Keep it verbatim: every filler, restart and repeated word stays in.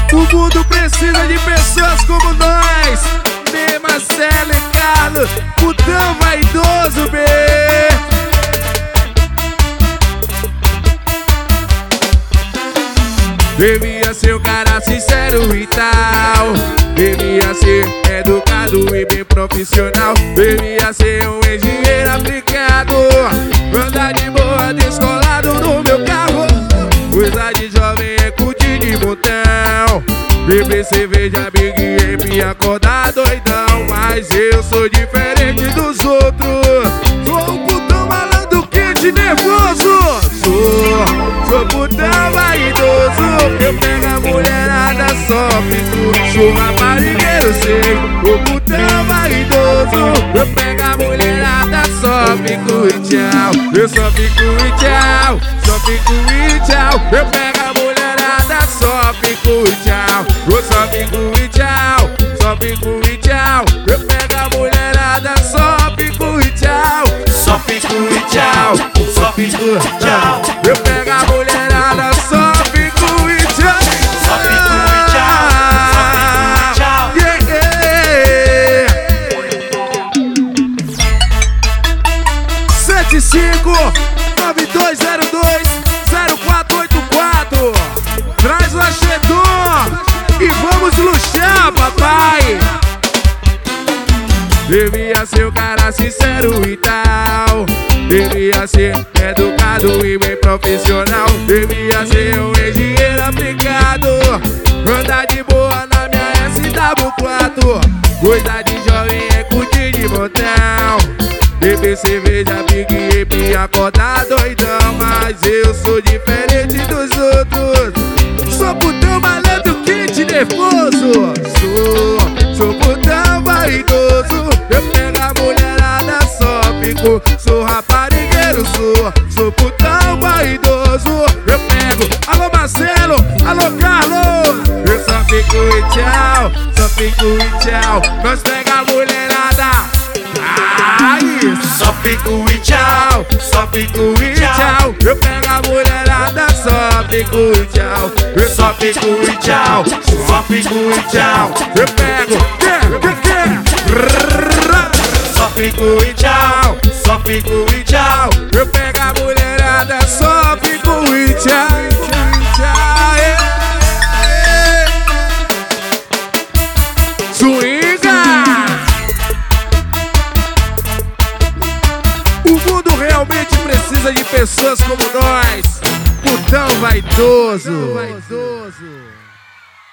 O mundo precisa de pessoas como nós. Ney, Marcelo e Carlos, putão vaidoso, B. Devia ser um cara sincero e tal. Devia ser educado e bem profissional. Devia ser um engenheiro aplicado. Andar de boa, descolado no meu carro. Coisa de jovem é curtir de botão. Beber cerveja, Big M, acordar doidão. Mas eu sou diferente dos outros. Sou um putão malandro, quente, nervoso. Sou, sou putão vaidoso. Eu pego a mulherada, só fico. Sou raparigueiro, sei. O putão vaidoso. Eu pego a mulherada, só fico e tchau. Eu só fico e tchau. Só fico e tchau. Eu pego a mulherada, só fico e tchau. Eu só fico e tchau. Só fico e tchau. Eu pego a mulherada, só fico e tchau. Só fico e tchau. Só fico e tchau. Eu pego a mulherada, só fico e tchau. Só fico e tchau. Só fico e tchau. Yeah, yeah. sete cinco nove dois zero dois zero quatro oito quatro. Traz o axedor e vamos luxar, papai. Devia ser um cara sincero e tal. Devia ser educado e bem profissional. Devia ser um engenheiro aplicado. Andar de boa na minha S W quatro. Coisa de jovem é curtir de botão. Beber cerveja, Big M, acordar doidão. Mas eu sou diferente dos outros. Sou putão malandro, quente, nervoso. Sou, sou putão vaidoso. Eu pego a mulherada, só fico. Sou raparigueiro, sou, sou putão vaidoso. Eu pego, alô Marcelo, alô Carlos. Eu só fico e tchau, só fico e tchau. Nós pega a mulherada. Ai, Só fico e tchau. só fico e tchau. Eu pego a mulherada, só fico e tchau. Eu só fico e tchau. Só fico e tchau. Eu pego, que, que, que. Só fico e tchau. Só fico e tchau. Eu pego a mulherada, só fico e tchau. Tchau, é, é. Swinga. O mundo realmente precisa de pessoas como nós. Putão vaidoso.